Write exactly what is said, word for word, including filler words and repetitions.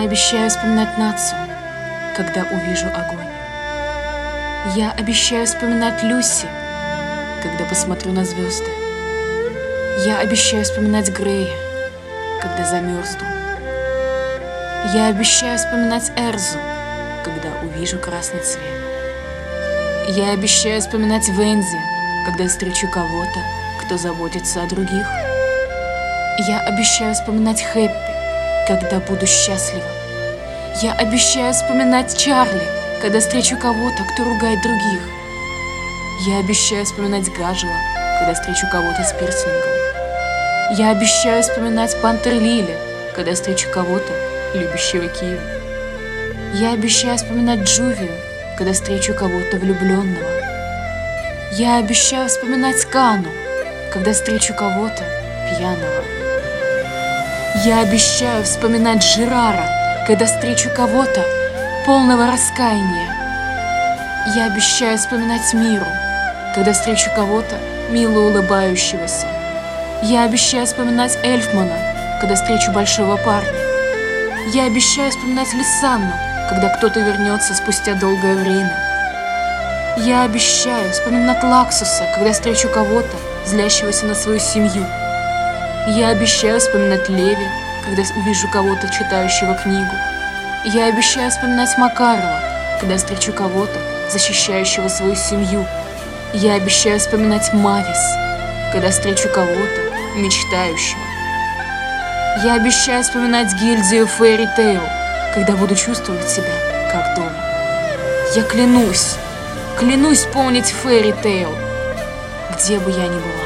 обещаю вспоминать нацию, когда увижу огонь. Я обещаю вспоминать Люси, когда посмотрю на звезды. Я обещаю вспоминать Грея, когда замерзну. Я обещаю вспоминать Эрзу, когда увижу красный цвет. Я обещаю вспоминать Вензи, когда встречу кого-то, кто заботится о других. Я обещаю вспоминать Хэппи, когда буду счастлива. Я обещаю вспоминать Чарли, когда встречу кого-то, кто ругает других. Я обещаю вспоминать Гаджела, когда встречу кого-то с пирсингом. Я обещаю вспоминать Пантер Лили, когда встречу кого-то, любящего киви. Я обещаю вспоминать Джувию, когда встречу кого-то влюбленного. Я обещаю вспоминать Кану, когда встречу кого-то пьяного. Я обещаю вспоминать Жерара, когда встречу кого-то полного раскаяния. Я обещаю вспоминать Миру, когда встречу кого-то мило улыбающегося. Я обещаю вспоминать Эльфмана, когда встречу большого парня. Я обещаю вспоминать Лисанну, когда кто-то вернется спустя долгое время. Я обещаю вспоминать Лаксуса, когда встречу кого-то, злящегося на свою семью. Я обещаю вспоминать Леви, когда увижу кого-то, читающего книгу. Я обещаю вспоминать Макарова, когда встречу кого-то, защищающего свою семью. Я обещаю вспоминать Мавис, когда встречу кого-то, мечтающего. Я обещаю вспоминать гильдию Фэри Тейл, когда буду чувствовать себя как дома. Я клянусь, клянусь помнить Фэри Тейл, где бы я ни была.